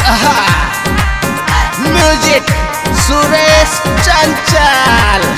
Music Suresh चंचल।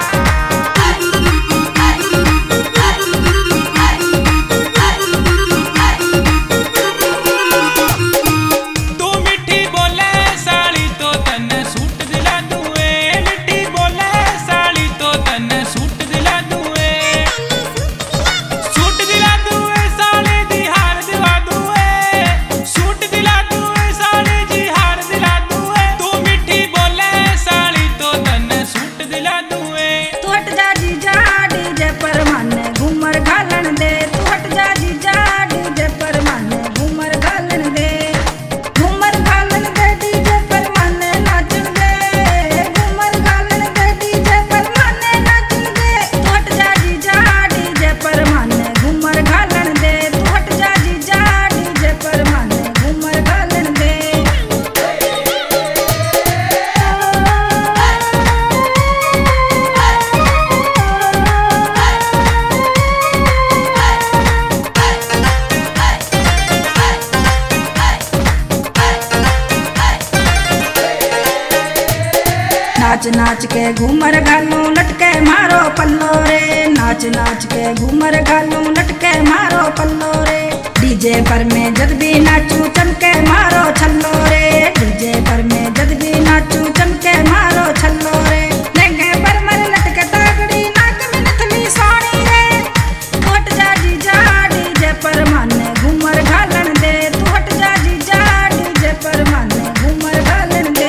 नाच नाच के घूमर घालू लटके मारो पल्लो रे, नाच नाच के घूमर घालू लटके मारो पल्लो रे। डीजे पर मैं जद भी नाचू चमके मारो छल्लो रे, डीजे पर मैं जद भी नाचू चमके मारो छल्लो रे। लहंगे पर मर लटके तागड़ी नाक में नथनी सोनी रे, तू हट जा जीजा डीजे पर माने घूमर घालन दे, तू हट जा जीजा डीजे पर माने घूमर घालन दे।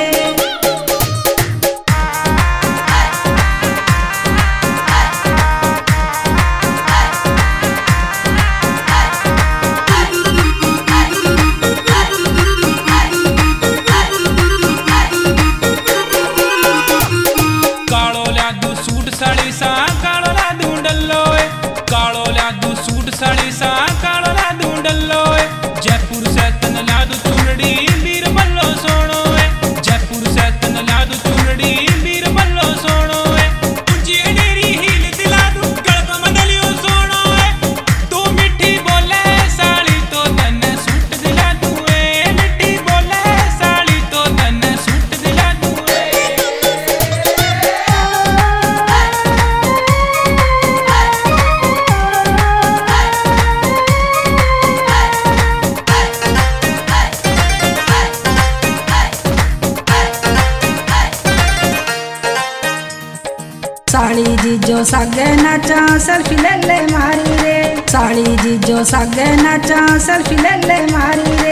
साड़ी जीजो सागे नाचा सेल्फी ले ले मारी रे, साड़ी जीजो सागे नाचा सेल्फी ले ले मारी रे।